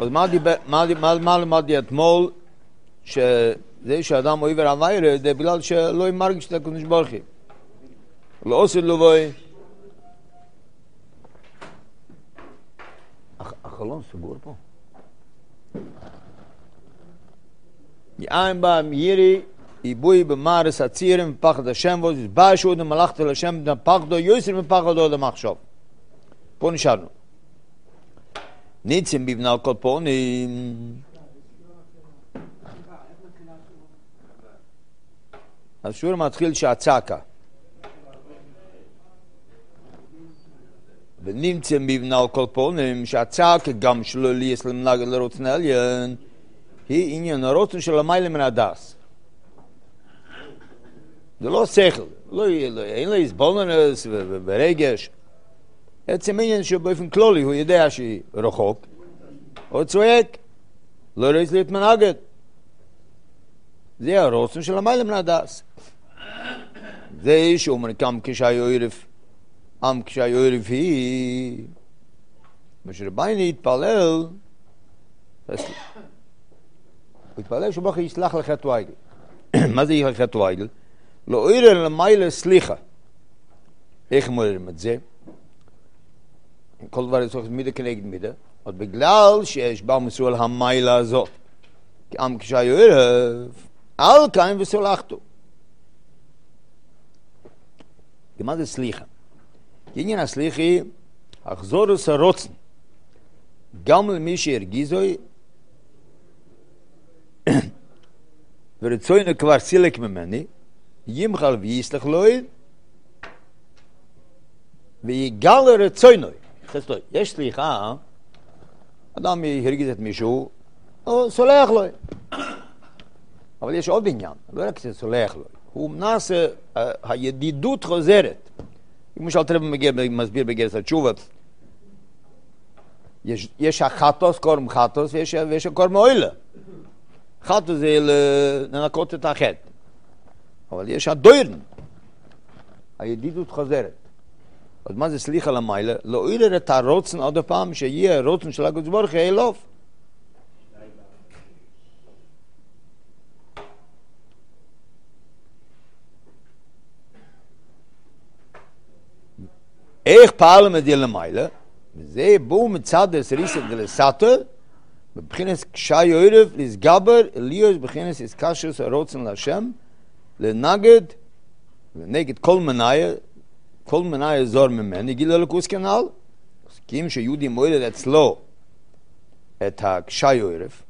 אז מה למדתי אתמול? שזה שאדם עובר עבירה, זה בגלל שלא מרגיש את הקדוש ברוך הוא. לא עושה לו בוי. החלון סגור פה. יאין בה מיירי, איבוי במארס הצירים מפחד השם, וזה בא שוד המלאכת אל השם, פחדו יוסר מפחדו למחשוב. פה נשארנו. ניצים בבנה על כל פונים. השיעור מתחיל שהצעקה. ונמצאים בבנה על כל פונים, שהצעקה גם שלא ליאס למנגד לרוצן עליין, היא עניין הרוצן של המיילה מן הדס. זה לא שכל, אין לו הסבולנס ורגש. עצם עניין שבאופן כללי הוא יודע שהיא רחוק, הוא צועק, לא רצה להתמנגד. זה הרוצן של המיילה מן הדס. זה שאומר כמה כשהיוערף, כשהיוערף היא, כשרבייני התפלל, הוא התפלל שבוך יסלח לחטא ועגל. מה זה יסלח לחטא ועגל? לא עירר למיילה סליחה. איך מודרים את זה? כל דבר יש מידה כנגד מידה, עוד בגלל שיש בה מסול המיילה הזאת. כי כשהיוערף, אל קיים וסולחתו. מה זה סליחה? עניין הסליחה היא החזורס הרוצן. גם למי שהרגיזוי ורצוינו כבר סילק ממני, ימחל ויסלח לוי ויגל רצוינו. יש סליחה, אדם הרגיז את מישהו, הוא סולח לו. אבל יש עוד עניין, לא רק שסולח לו. הוא מנסה, הידידות חוזרת. למשל תראה מסביר בגרס התשובה, יש החטוס, קורם חטוס, ויש הקורם אוילה. חטוס זה לנקות את החטא. אבל יש הדוירן. הידידות חוזרת. אז מה זה סליחה למיילה? לא עירר את הרוצן עוד הפעם, שיהיה הרוצן של הקדוש ברוך הוא אלוף. איך פעלם את זה למיילה? וזה בואו מצד הסריסת דלסטר, בבחינס קשי עורף לסגבר, אליוס בבחינס איסקשוס הרוצן להשם, לנגד, ונגד כל מנאי זור ממני, גילה לקוס כנל, מסכים שיהודי מועלד אצלו את הקשי עורף,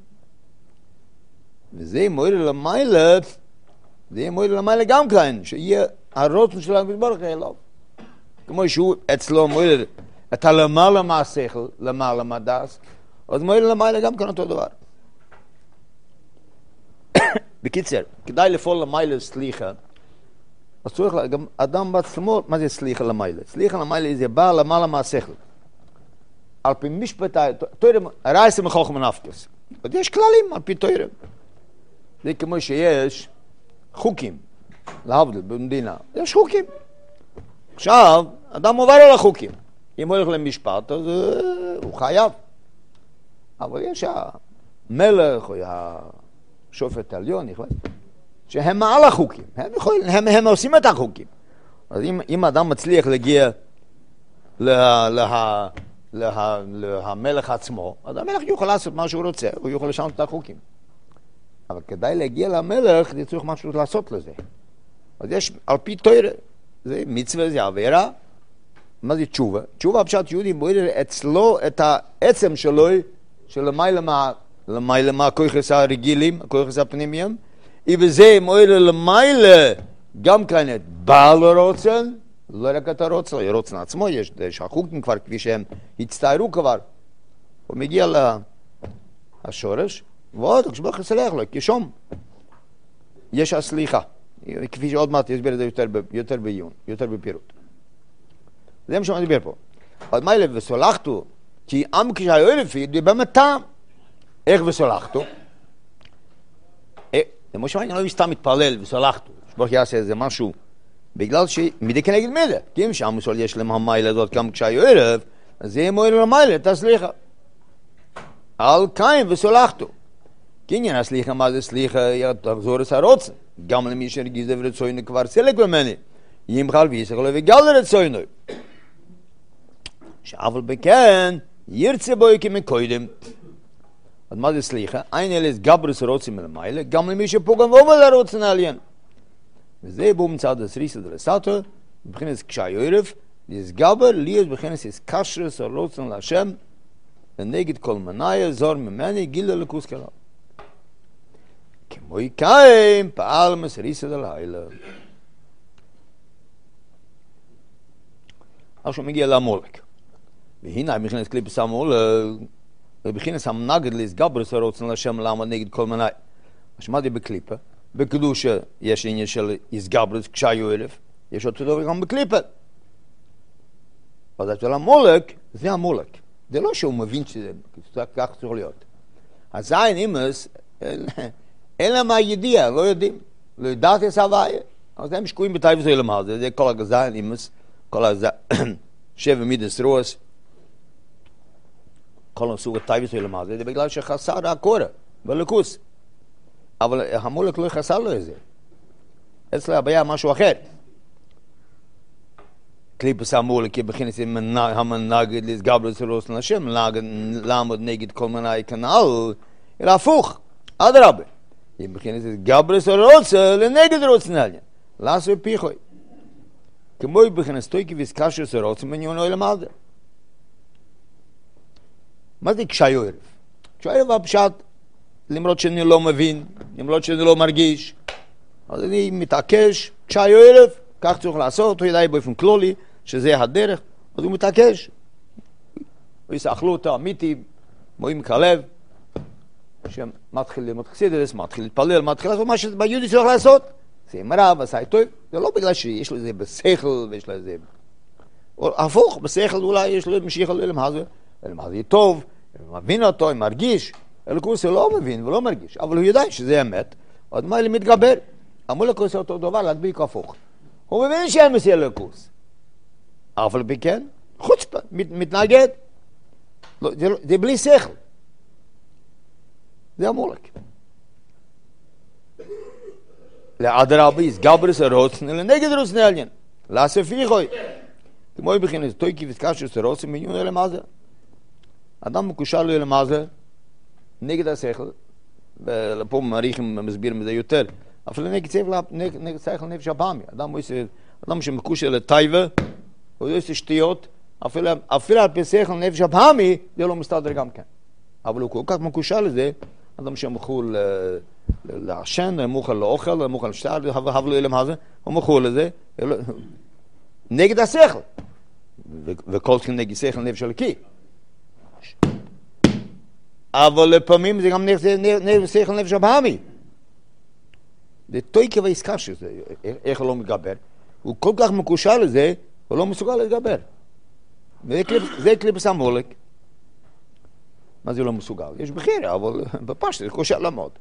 וזה מועלד למיילה, זה מועלד למיילה גם כאן, שיהיה הרוצן של הקדוש ברוך הוא אלוף. כמו שהוא אצלו מועלד את הלמעלה מהשכל, למעלה מהדס, אז מועלד למעלה גם כאן אותו דבר. בקיצר, כדאי לפעול למעלה סליחה, אז צריך גם אדם בעצמו, מה זה סליחה למעלה? סליחה למעלה זה בא למעלה מהשכל. על פי משפט, תוירם, רייסם מחוך מנפקס. אז יש כללים על פי תוירם. זה כמו שיש חוקים, להבדיל במדינה, יש חוקים. עכשיו, אדם עובר על החוקים. אם הוא הולך למשפט, אז הוא חייב. אבל יש המלך או השופט העליון, שהם מעל החוקים. הם עושים את החוקים. אז אם אדם מצליח להגיע להמלך עצמו, אז המלך יוכל לעשות מה שהוא רוצה, הוא יוכל לשנות את החוקים. אבל כדאי להגיע למלך, זה צריך משהו לעשות לזה. אז יש על פי תורה, זה מצווה, זה עבירה. מה זה תשובה? תשובה פשוט יהודי מועיל אצלו את העצם שלו, שלמעלה מהכוחס הרגילים, הכוחס הפנימיים, ובזה מועיל למעלה גם כאן את בעל הרוצן, לא רק את הרוצן, הרוצן עצמו יש החוקים כבר כפי שהם הצטערו כבר. הוא מגיע לשורש, ועוד כשבח יסלח לו, כשום יש הסליחה. כפי שעוד מעט יסביר את זה יותר בעיון, יותר בפירוט. זה מה שמדבר פה. אז מה אלה וסולחתו? כי עם כשהיוערפי דיבר מטעם. איך וסולחתו? זה מה שאני לא סתם מתפלל וסולחתו. שבוח יעשה איזה משהו, בגלל שמידי כנגד מידה. כי אם שם יש להם המיילה הזאת גם כשהיוערף, אז זה יהיה מועיל למיילה, תסליחה. על קיים וסולחתו. קניין הסליחה, מה זה סליחה? תחזור את הרוצן. גם למי שהרגיז ורצוינו כבר סלק במני. ימחל ויסחל וגל רצוינו. שאבל בכן, ירצה בוי כמקוידם. אז מה זה סליחה? אין אלה גברס רוצים מלמיילה, גם למי שפוגם ואומר לרוצן עליין. וזה בו מצד הסריסה דלסתו, בבחינס קשי ערף, לסגבר להיות בבחינס קשרס הרוצן להשם, ונגד כל מנאי זור ממני גילה לכוס כלל. כמו יקיים פעל מסריסה דלילה. עכשיו מגיע למולק. והנה מבחינס קליפס המולק, ובבחינס המנגד לסגברס הרוצן להשם למה נגד כל מנאי. מה זה בקליפה? בקדושה יש עניין של הסגברס קשי ערף, יש אותו דבר גם בקליפה. אז אצל המולק, זה המולק. זה לא שהוא מבין שזה, כך צריך להיות. הזין אימס, אין להם הידיעה, לא יודעים. לא יודעת את הוויה. אז הם שקועים בטייבס אילמה, זה כל הזין אימס, כל שבע מידס רוס, כל הסוג הטייבס אילמה, זה בגלל שחסר הקורא, בלכוס. אבל המולק לא חסר לו את זה. אצלה הבעיה משהו אחר. קליפס המולק יבחינס המנגד לסגברס הרוצן לשם, לעמוד נגד כל מנאי כנעל, אלא הפוך, אדרבה. יבחינס גברס הרוצן לנגד רוצן עליין. לעשו פיחוי. כמו יבחינס תויקי ויסקשרס הרוצן מניונו אלמדה. מה זה קשי ערף? קשי ערף הפשט, למרות שאני לא מבין, למרות שאני לא מרגיש, אז אני מתעקש, קשי ערף, כך צריך לעשות, הוא ידעי באופן כלולי, שזה הדרך, אז הוא מתעקש. הוא יסאכלו אותו, אמיתי, מועים כלב, שמתחיל ללמוד חסידות, מתחיל להתפלל, מתחיל לעשות מה שביהודי צריך לעשות. זה מרב, עשה טוב, זה לא בגלל שיש לו זה בשכל, ויש לו זה... הפוך, בשכל אולי יש לו משיך על אלם הזה, אלם הזה טוב, מבין אותו, מרגיש, אלוקוס הוא לא מבין ולא מרגיש, אבל הוא יודע שזה אמת, עוד מה הוא מתגבר. המולקוס אותו דבר, להדביק הפוך. הוא מבין שאמס אלוקוס. אבל בכן, חוצפה, מתנגד. זה בלי שכל. זה המולק. לאדרבה יסגברס הרוצן, לנגד רוצן עליין. לאספיחוי. כמו בכנס, תויקי וסקשרס הרוצן, מיון אלה מה זה. אדם מקושר לו אלה מה זה, נגד השכל, ופה מעריכים מסבירים מזה יותר, אפילו נגד שכל נפש הפעמי. אדם שמקושר לטייבה, הוא עושה שטויות, אפילו על פי שכל נפש הפעמי, זה לא מסתדר גם כן. אבל הוא כל כך מקושר לזה, אדם שמוכר לעשן, מוכר לאוכל, מוכר לשתר, הבלו אילם הזה, הוא מוכר לזה, נגד השכל. וכל שכן נגד שכל נפש הלקי. אבל לפעמים זה גם נגד שכל נפש הפעמי. זה תויקי ועסקה שזה, איך הוא לא מתגבר. הוא כל כך מקושר לזה, הוא לא מסוגל להתגבר. זה קליפס המולק. מה זה לא מסוגל? יש בחירה, אבל בפשט, זה קושר לעמוד.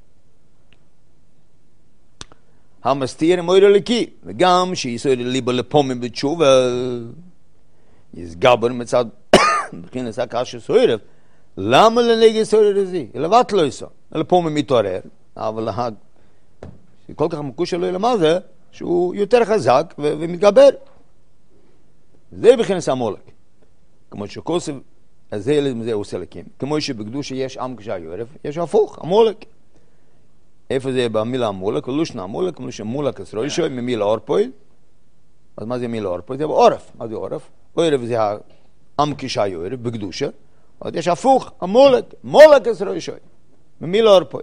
המסתיר מויר לקי, וגם שיסויר ליבה לפומים בתשובה, יסגבר מצד בכינס הקש סוירף, למה לנגד סוירף הזה? לבט לא יסו, לפומים מתעורר, אבל כל כך מקושר לו למה זה, שהוא יותר חזק ומתגבר. זה בכינס המולק. כמו שכוסף, אז זה עושה לקים. כמו שבקדושה יש עם קשי ערף, יש הפוך, המולק. איפה זה במילה המולק? לושנה המולק, כמו שמולק הסרוישוי, ממילה אורפוי. אז מה זה מילה אורפוי? זה עורף. מה זה עורף? עורף זה עם קשי ערף, בקדושה. אז יש הפוך, המולק, מולק הסרוישוי, ממילה אורפוי.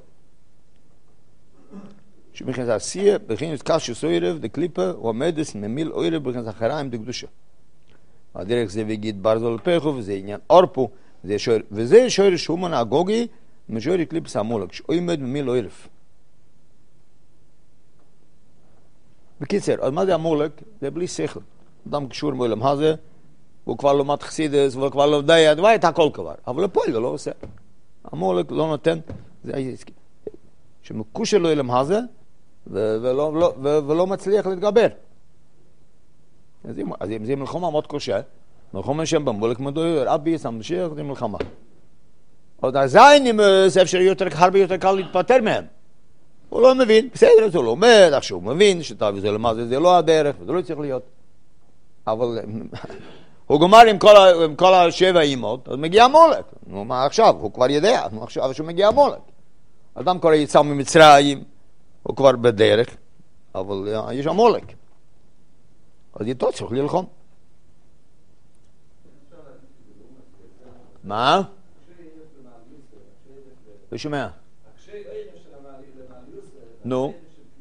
שבכן זה עשייה, בכן זה קשי סוירף, דקליפה, ועומדס ממיל עורף, בכן זה אחריים דקדושה. הדרך זה ויגיד ברזול פחו, וזה עניין אורפו, וזה שואר שומן הגוגי, משואר קליפס המולק, שעומד ממיל עורף. בקיצר, אז מה זה המולק? זה בלי שכל. אדם קשור מעולם הזה, הוא כבר לא מת חסידס, והוא כבר לא יודע, דבר את הכל כבר. אבל לפועל זה לא עושה. המולק לא נותן, זה העסקי. שמקושר לו אולם הזה, ולא מצליח להתגבר. אז אם זה מלחמה מאוד קשה, מלחמה שם במולק מדויר, אבי יסם משיח, זה מלחמה. עוד הזין נימוס, אפשר הרבה יותר קל להתפטר מהם. הוא לא מבין, בסדר, הוא לומד, איך שהוא מבין, שטוב זה למעשה, זה לא הדרך, וזה לא צריך להיות. אבל הוא גומר עם כל השבע אימות, אז מגיע מולק. נו, מה עכשיו? הוא כבר יודע, עכשיו שהוא מגיע מולק. אדם כבר יצא ממצרים, הוא כבר בדרך, אבל יש המולק. אז איתו צריך ללחום. מה? לא שומע. נו.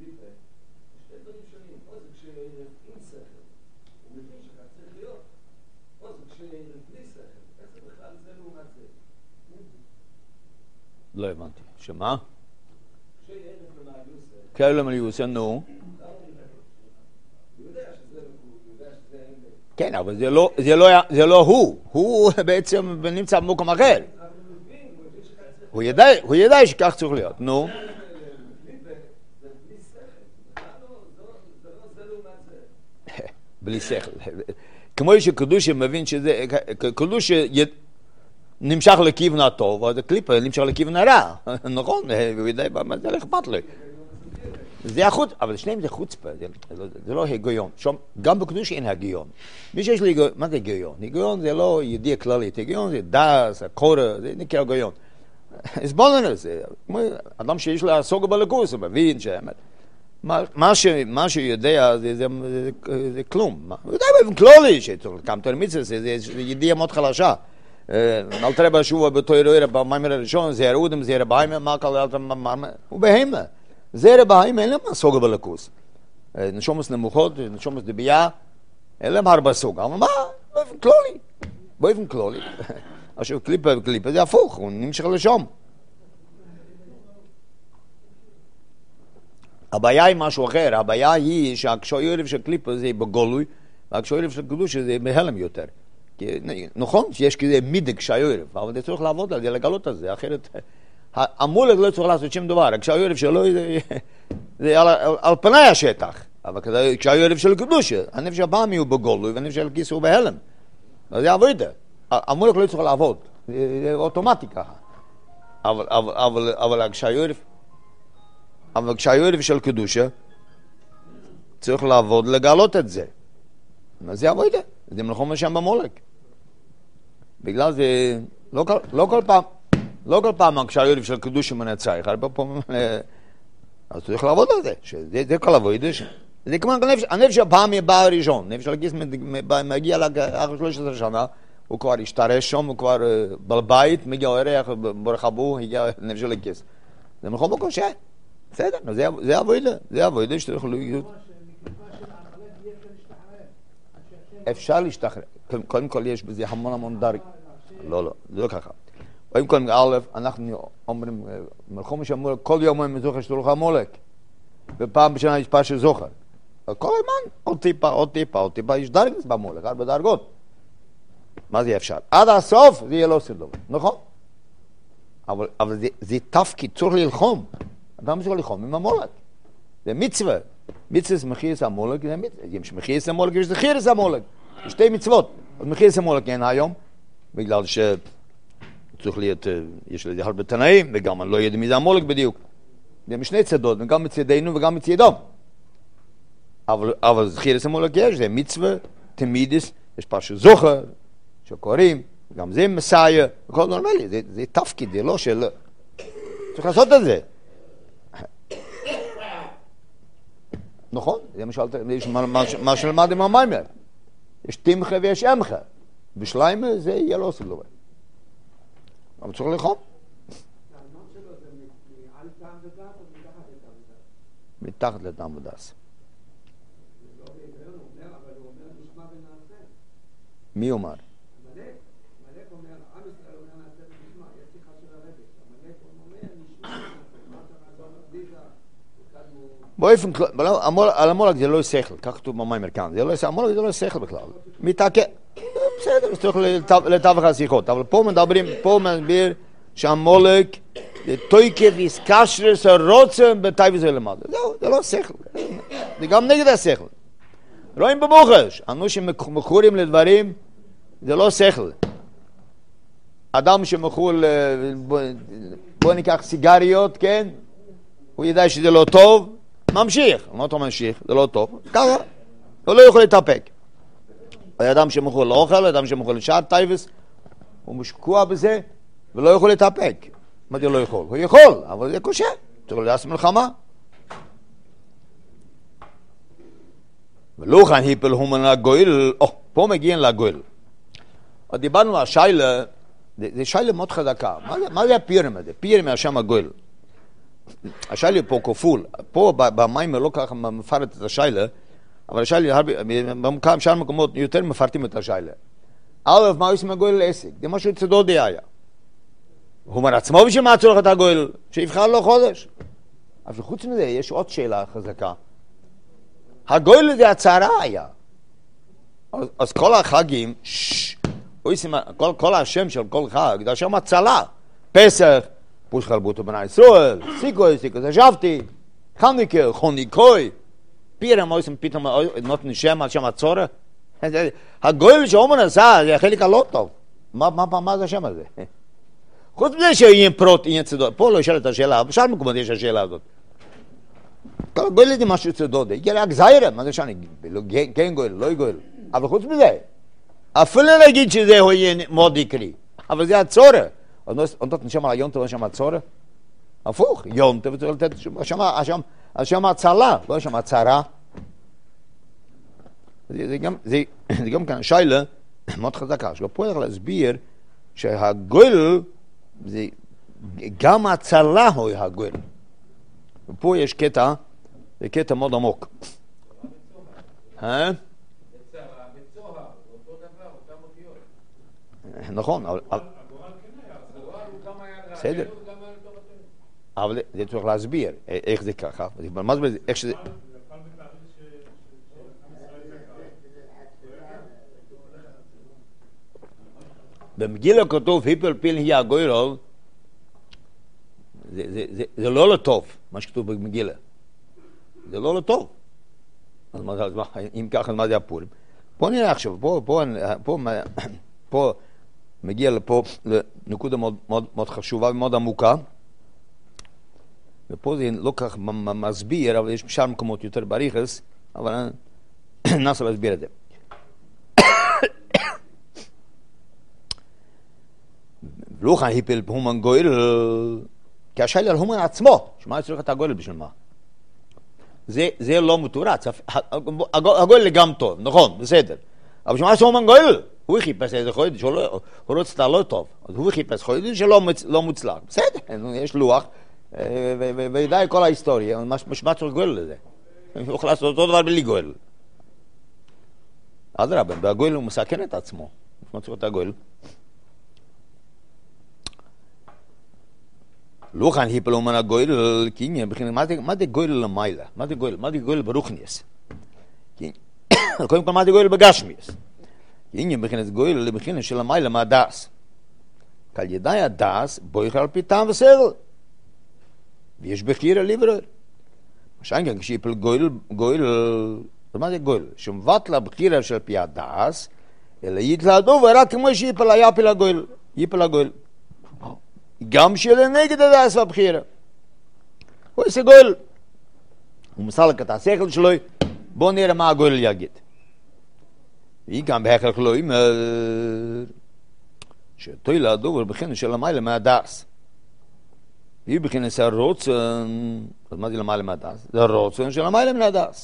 לא הבנתי. שמה? כאלה מליוסה, נו. כן, אבל זה לא הוא. הוא בעצם נמצא במקום אחר. הוא ידע שכך צריך להיות. נו. בלי שכל. כמו שקדושה מבין שזה, קדושה נמשך לכיוון הטוב, אז הקליפה נמשך לכיוון הרע. נכון? הוא יודע מה זה אכפת לו. זה החוץ, אבל שניהם זה חוצפה, זה לא היגיון. גם בקדושה אין היגיון. מי שיש לי היגיון, מה זה היגיון? היגיון זה לא ידיעה כללית, היגיון זה דס, הקורא, זה נקרא היגיון. הסבולנו לזה, אדם שיש לו סוגה בלכוס, הוא מבין שאמת. מה שיודע זה כלום. הוא יודע באופן כללי שכמה תלמיד זה ידיעה מאוד חלשה. אל תראה בשבוע בתוירה במאמר הראשון, זהר אודם, זהר בהימה, מה קל הוא בהימה. זהר בהימה אין להם סוגה בלכוס. נשומס נמוכות, נשומס דבייה, אין להם הרבה סוגה. אבל מה? באופן כללי. באופן כללי. עכשיו קליפה וקליפה זה הפוך, הוא נמשך לשום. הבעיה היא משהו אחר, הבעיה היא שהקשוירב של קליפה זה בגולוי, והקשוירב של קדושה זה בהלם יותר. נכון שיש כזה מידה קשוירב, אבל זה צריך לעבוד על זה, לגלות על זה, אחרת המולק לא צריך לעשות שום דבר, הקשוירב שלו זה על פני השטח, אבל קשוירב של קדושה, הנפש הבאמי הוא בגולוי, והנפש של כיס הוא בהלם. אז זה עבודה, המולק לא צריך לעבוד, זה אוטומטי ככה. אבל כשהיורף של קדושה צריך לעבוד לגלות את זה. אז זה עבודה, זה מלחום שם במולק. בגלל זה לא כל פעם כשהיורף של קדושה מנצח, הרבה פעמים אז צריך לעבוד על זה, שזה כל עבודה. זה כמו הנפש הפעם בא הראשון, נפש של גיס מגיע לאחר 13 שנה, הוא כבר השתרש שם, הוא כבר בבית, מגיע אורח ברחבו, הגיע נפש של גיס. זה מלחום בקושה. בסדר, זה עבודה שצריך להיות. אפשר להשתחרר. קודם כל יש בזה המון דרג. לא, זה לא ככה. קודם כל, א', אנחנו אומרים, מלחום שאמרו, כל יום הם זוכר שתולך המולק. ופעם בשנה יש פעם שזוכר. כל הזמן, עוד טיפה, יש דרגס במולק, 4 דרגות. מה זה אפשר? עד הסוף זה יהיה לא סדום, נכון? אבל זה תפקיד, צריך ללחום. אדם צריך ללחום עם המולק. זה מצווה. מצווה זה מחירס המולק, יש מחירס המולק, יש זכירס המולק. יש 2 מצוות. אז מחירס המולק אין היום, בגלל שצריך להיות, יש לזה הרבה תנאים, וגם אני לא יודע מי זה המולק בדיוק. זה משני צדות, וגם מצדנו וגם מצדו. אבל זכירס המולק יש, זה מצווה, תמידס, יש פשוט זוכר, שקוראים, גם זה מסייע, הכל נורמלי, זה תפקיד, זה לא של... צריך לעשות את זה. נכון? זה מה שלמד עם המיימר. יש תמחה ויש אמחה. בשליימה זה יהיה לא עושה לו. אבל צריך לחום. האמון שלו זה מעל טעם ודעת או מתחת לטעם ודעת? מתחת לטעם ודעת. זה לא בהיגיון, הוא אומר, אבל הוא אומר נשמע ונעשה. מי אומר? המלך אומר, עם ישראל אומר נעשה ונשמע, יש שיחה של הרגש. המלך אומר נשמע ונעשה, מה אתה אומר בלי זה? באופן כלל, על המולק זה לא שכל, כך כתוב במיימר כאן, המולק זה לא שכל בכלל, מתעקה, בסדר, צריך לתווך השיחות, אבל פה מדבר שהמולק זה תויקף איסקשרס הרוצם בטייבס ולמד, זהו, זה לא שכל, זה גם נגד השכל. רואים במוחש, אנו שמכורים לדברים, זה לא שכל. אדם שמחול, בוא ניקח סיגריות, כן? הוא ידע שזה לא טוב, ממשיך. מה אתה ממשיך? זה לא טוב. ככה, הוא לא יכול להתאפק. אדם שמחול לאוכל, אדם שמחול לשעת טייבס, הוא משקוע בזה ולא יכול להתאפק. מה זה לא יכול? הוא יכול, אבל זה קשה. צריך לעשות מלחמה. ולוכן היפל הומן לגויל, פה מגיעים לגויל. דיברנו על שיילה, זה שיילה מאוד חזקה. מה זה הפירם הזה? פירם מהשם הגויל. השיילה פה כפול. פה במים לא ככה מפרט את השיילה, אבל השיילה, בשאר מקומות יותר מפרטים את השיילה. א', מה עושים הגויל לעסק? זה משהו צדודי היה. הוא אומר עצמו בשביל מה צורך את הגויל? שיבחר לו חודש. אבל חוץ מזה יש עוד שאלה חזקה. הגויל זה הצערה היה. אז כל החגים, כל השם של כל חג, זה השם הצלה. פסח, פוש חלבותו בני ישראל, סיקוי, שבתי, חניקה, חוניקוי. פירם עושים פתאום נותנים שם על שם הצורה. הגויל שאומן עשה, זה החלק הלא טוב. מה זה השם הזה? חוץ מזה שיהיה פרוט, יהיה צדוד. פה לא ישאל את השאלה, בשאר מקומות יש השאלה הזאת. כל גויל זה משהו צדוד. יהיה רק זיירה, מה זה שאני? כן גויל, לא גויל. אבל חוץ מזה, אפילו להגיד שזה יהיה מאוד יקרי. אבל זה הצורה. עוד נשם על היונטה, לא נשם הצורה? הפוך, יונטה, וצריך לתת השם הצלה, לא השם הצרה. זה גם כאן שיילה מאוד חזקה. שגם פה צריך להסביר שהגויל, זה גם הצלה הוא הגויל. ופה יש קטע, זה קטע מאוד עמוק. בצוהר, אותו דבר, אותם אותיות. נכון, אבל... הגורל כן היה, הגורל הוא גם היה רע, בסדר. הוא גם היה לטובתנו. אבל זה צריך להסביר איך זה ככה. מה זה, איך שזה... במגילה כתוב היפל פיל היא הגויל, זה לא לטוב, מה שכתוב במגילה. זה לא לטוב. אז אם ככה, מה זה הפורים? פה נראה עכשיו, פה מגיע לפה לנקודה מאוד חשובה ומאוד עמוקה, ופה זה לא כך מסביר, אבל יש בשאר מקומות יותר בריחס, אבל ננסה להסביר את זה. לוכן היפל הומן גויל, כי השאלה על הומן עצמו, שמה צריך את הגויל בשביל מה? זה לא מתורץ, הגויל גם טוב, נכון, בסדר. אבל שמה זה הומן גויל? הוא חיפש איזה חודש, הוא רוצה לא טוב, אז הוא חיפש חודש שלא מוצלח. בסדר, יש לוח, וידע כל ההיסטוריה, מה צריך גויל לזה? הוא יכול לעשות אותו דבר בלי גויל. אדרבה, והגויל הוא מסכן את עצמו, מה צריך את הגויל? לוכן היפל אומן הגויל, כי עניין, מה זה גויל למיילה? מה זה גויל? מה זה גויל ברוכניאס? קודם כל, מה זה גויל בגשמיאס? כי עניין, בכנס גויל לבכנס של המיילה מהדס. כעל ידי הדס, בויך על פי טעם וסבל. ויש בחירה ליברר. משען כאן, כשיפל גויל, מה זה גויל? שמבט לבחירה של פי הדס, אלא יתלעדו ורק כמו שיפל היה פיל הגויל. יפל הגויל. גם שלנגד הדס והבחירה. הוא עושה גויל. הוא מסלק את השכל שלו, בוא נראה מה הגויל יגיד. היא גם בהכרח לא אומר שתוי לדובר בכנס של המיילה מהדס. היא בכנס הרוצן, אז מה זה למיילה מהדס? זה הרוצן של המיילה מהדס.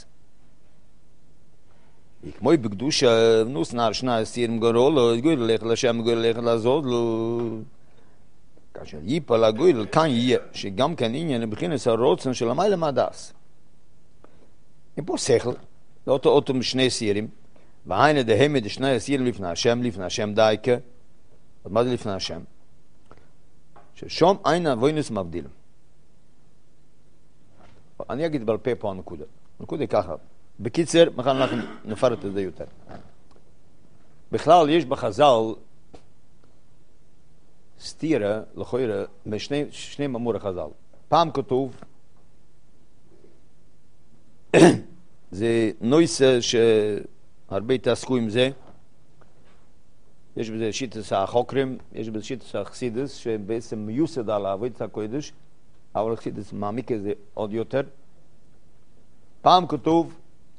היא כמו היא בקדושה, נוסנר שנה סירים גורלו, גויל ללכת לשם, גויל ללכת לעזוד לו. כאשר ייפל הגויל, כאן יהיה, שגם כאן עניין בכנס הרוצן של המיילה מהדס. היא פה שכל, זה אותו משני סירים, והיינה דהמת שני הסירים לפני השם דייקה. אז מה זה לפני השם? ששום אין אבוינוס מבדילים. אני אגיד בעל פה פה הנקודה. הנקודה ככה. בקיצר, מחר אנחנו נפרט את זה יותר. בכלל יש בחז"ל סתירה, לכאורה, משני מאמור החז"ל. פעם כתוב, זה נויסה שהרבה התעסקו עם זה, יש בזה שיטס החוקרים, יש בזה שיטס החסידס, שבעצם מיוסד על עבודת הקודש, אבל החסידס מעמיק את זה עוד יותר. פעם כתוב,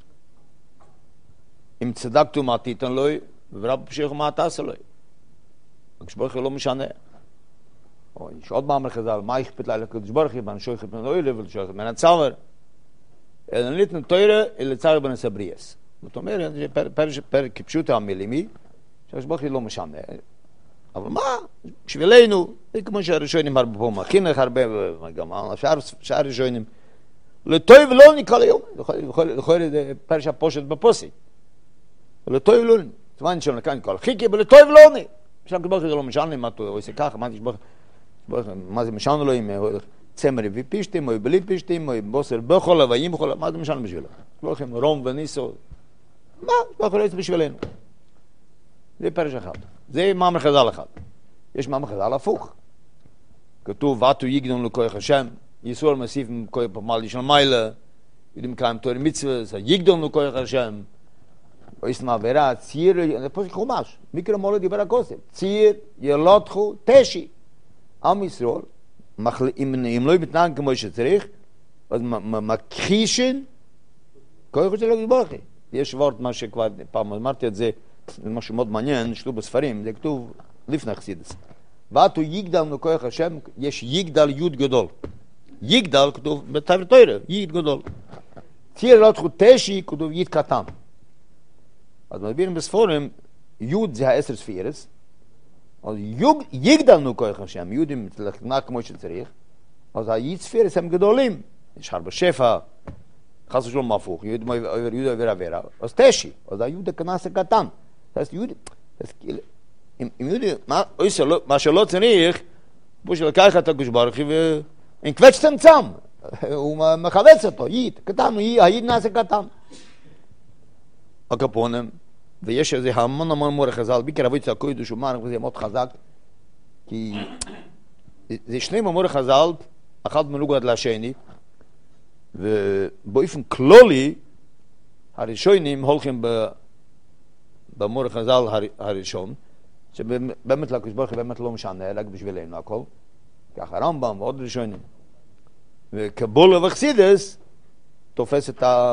אם צדקתו מה תיתן לוי, ורב פשיחו מה תעשה לוי. הקדוש ברוך הוא לא משנה. או יש עוד מאמר חז"ל, מה יכפת לילה לקדוש ברוך הוא, בן שויכת מן אוילה ולשויכת מן הצוור. אלא ניתן תוירה אל צער בנס הבריאס. זאת אומרת, פרק כפשוט המילימי, שהקדוש ברוך הוא לא משנה. אבל מה? בשבילנו, כמו שהראשונים הרבה פה מכינך הרבה, גם שאר הראשונים, לטוי ולוני כל היום. לכל פרש הפושט בפוסי. לטוי ולוני. זמן שם לכאן כל חיקי, ולטוי ולוני. שהקדוש ברוך הוא לא משנה מה הוא עושה ככה, מה זה משנה לו אם צמר ופישטים, או בלי פישטים, או בוסר בכל, אביים בכל, מה זה משנה בשבילו? ברוך הוא רום וניסו. מה? ברוך הוא לא יצא בשבילנו. זה פרש אחד. זה מאמר חז"ל אחד. יש מאמר חז"ל הפוך. כתוב, ועתו יגדון לכוח השם, יסור מסיף מכוח פמלי של מיילה, יודעים קיים תור מצווה, יגדון לכוח השם, או יסמה עבירה, ציר, זה פוסק חומש, מיקרא מולד דיבר הכוסף, ציר, ילותחו, תשי. עם ישראל, אם לא מתנהג כמו שצריך, אז מכחישן, כוח של הקדוש ברוך הוא. יש וורט, מה שכבר פעם אמרתי את זה, זה משהו מאוד מעניין, שתו בספרים, זה כתוב לפני חסידס. ועתו יגדל מכוח השם, יש יגדל יוד גדול. יגדל כתוב בתור תורה, יד גדול. ציר לא תחו תשי, כתוב יד קטן. אז מסבירים בספורים, יוד זה העשר ספירס, אז יגדל מכוח השם, יודים תלכנה כמו שצריך, אז היד ספירס הם גדולים. יש הרבה שפע, חס ושלום הפוך, יוד עבר עבירה, אז תשי, אז היוד הכנס הקטן. אז יוד, אם יוד, מה שלא צריך, בו שלקח את הקדוש ברוך הוא ונקבץ צמצם, הוא מחלץ אותו, יד, קטן, היד נעשה קטן. הקפונים, ויש איזה המון מורה חז"ל, בעיקר עבודת הקודש ומערכת וזה מאוד חזק, כי זה שני מורה חז"ל, אחד מנוגד לשני, ובאופן כללי, הראשונים הולכים במורה חז"ל הראשון, שבאמת לקדוש ברוך הוא באמת לא משנה, רק בשבילנו הכל, ככה הרמב"ם ועוד ראשונים. וקבולה וחסידס תופס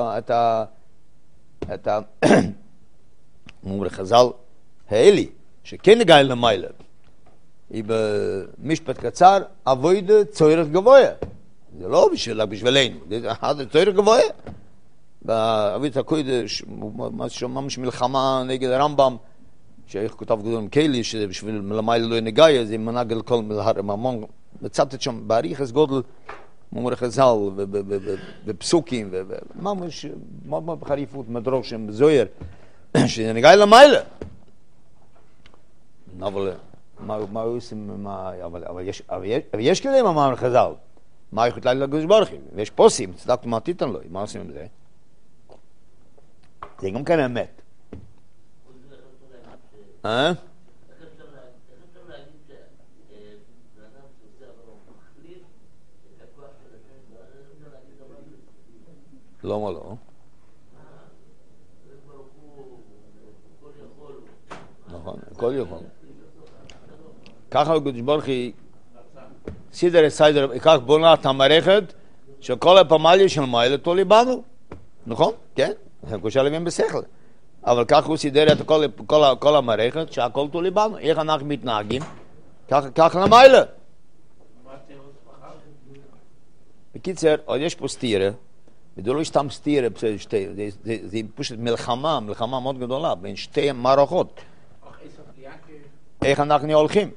את מורה חז"ל האלי, שכן נגע למעלה. היא במשפט קצר, עבודה צורך גבוה. זה לא בשבילנו, זה צורך גבוה. בעבודת הקודש, ממש מלחמה נגד הרמב"ם, שאיך כותב גדול קיילי, שבשביל למעלה לא נגע, זה מנהג על כל המון, מצטט שם בעריכת גודל, מורה חז"ל ופסוקים, ממש מאוד בחריפות, מדרושים, זוהר, שנגע למעלה. אבל מה עושים, אבל יש כדי עם המאמר חז"ל, מה יכולת להגיד לקדוש ברוך הוא, ויש פוסים, צדקת מה תיתן לו, מה עושים עם זה? זה גם כן אמת. למה לא? נכון, הכל יכול. ככה הקדוש ברוך הוא סידר סיידר, כך בונה את המערכת שכל הפמליה של מעלה תולי בנו. נכון? כן? זה קושר לבין בשכל. אבל ככה הוא סידר את כל המערכת שהכל תולי בנו. איך אנחנו מתנהגים? ככה למעלה. בקיצר, עוד יש פה סתירה, וזה לא סתם סתירה, זה פשוט מלחמה מאוד גדולה בין שתי מערכות. איך אנחנו הולכים?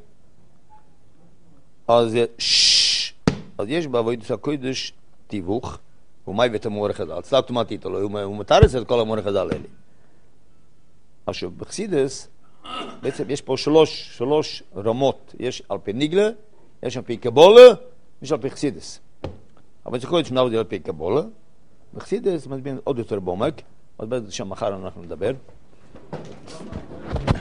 אז יש בעבודת הקודש תיווך, הוא מאי ואת המורה חז"ל, צדקת מה תיתן לו, הוא מתרץ את כל המורה חז"ל האלה. עכשיו, בחסידס, בעצם יש פה שלוש רמות, יש על פי ניגלה, יש על פי קבולה, יש על פי חסידס. אבל זה קודש מנהל על פי קבולה, בחסידס מסביר עוד יותר בעומק, אז בעצם שם מחר אנחנו נדבר.